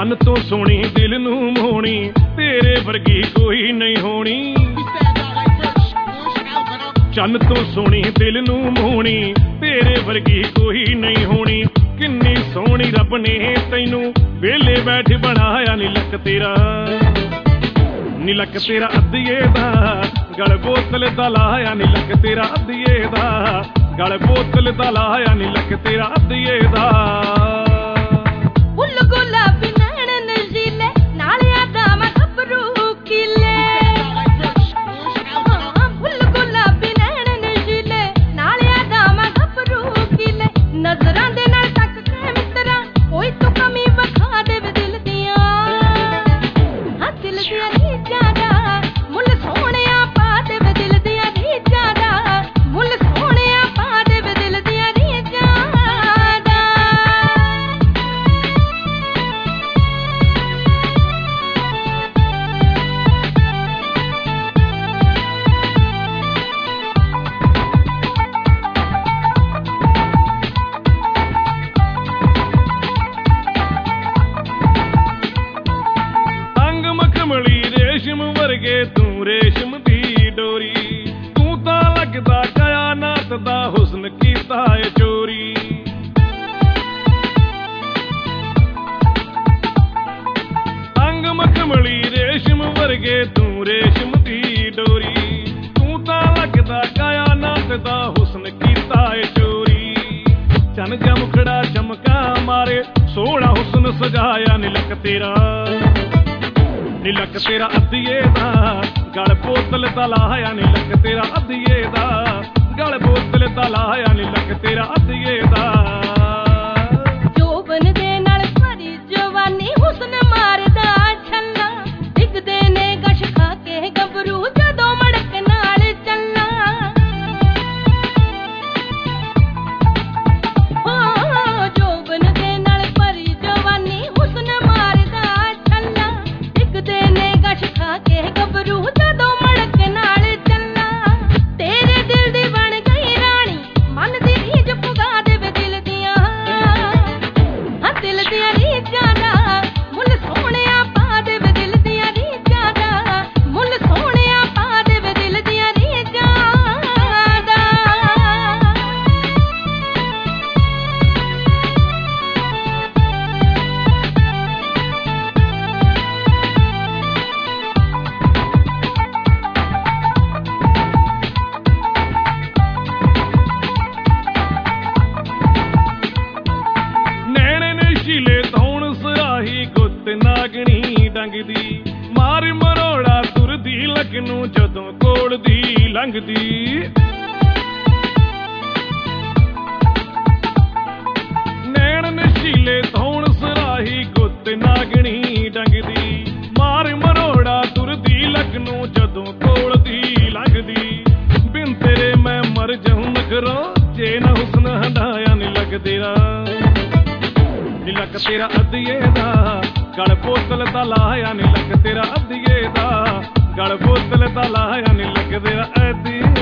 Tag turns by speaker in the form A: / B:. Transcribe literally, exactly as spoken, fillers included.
A: चन्न तो सोनी दिल नू मोहनी, तेरे वर्गी कोई नहीं होनी। चन्न तो सोनी दिल नू मोहनी, तेरे वर्गी कोई नहीं होनी। किन्नी सोहनी रब ने तैनू वेले बैठ बनाया नी लक तेरा, नी लक तेरा अद्धिए दा गल बोतल दा लाया नी लक तेरा अद्धिए दा गल बोतल दा लाया नी लक तेरा अद्धिए दा।
B: फुल गुलाबी नैन नशीले नाल यादा मैं गभरू कीले, फुल गुलाबी नैन नशीले नाल यादा मैं गभरू कीले। नजरां दे नाल तक के मित्रा कोई तू कमी वखा दे दिल दियां, हां दिल दियां रीझां दा मुल सोहणिया पा दे दिल दियां रीझां दा मुल सोहणिया पा दे दिल दियां रीझां दा।
A: अंग मखमली रेशम वर्गे तू रेशम दी डोरी, तू तां लगदा कयानात दा हुस्न कीता है चोरी। अंग मखमली रेशम वर्गे तू रेशम दी डोरी, तू तां लगदा कयानात दा हुस्न कीता है चोरी। चन जा मुखड़ा चमका मारे सोहना हुस्न सजाया नी लक तेरा, नी लक तेरा अद्धिए दा गल बोतल दा लाया नी लक तेरा अद्धिए दा गल बोतल दा लाया नी लक तेरा अद्धिए दा।
B: जोबन दे नाल भरी जवानी हुस्न मारदा छल्ला, डिगदे ने गश खा के गभरू जदों मड़क नाल चलना। हो जोबन दे नाल भरी जवानी हुस्न मारदा छल्ला, डिगदे ने गश खा के गभरू जदों मड़क नाल चलना। तेरे दिल दी बन गई रानी मन दी रीझ पुगा दे दिल दियां, हां दिल दियां रीझां दा मुल सोहणिया पा दे दिल दियां रीझां दा मुल सोहणिया पा दे दिल दियां रीझां दा।
A: नैणे नशीले धौण सराही गुੱਤ नागणी डंगदी, मार मरोड़ा तुरदी लक नू जदों कोल दी लंघदी। नैण नशीले धौण सराही गुੱਤ नागणी डंगदी, मार मरोड़ा तुरदी लक नू जदों कोल दी लंघदी। बिन तेरे मैं मर जाऊं नखरो जे ना हुस्न हंडाया नी लक तेरा, नी लक तेरा अद्धिए दा गल बोतल दा लाया नी लक तेरा अद्धिए दा गल बोतल दा लाया नी लक तेरा अद्धिए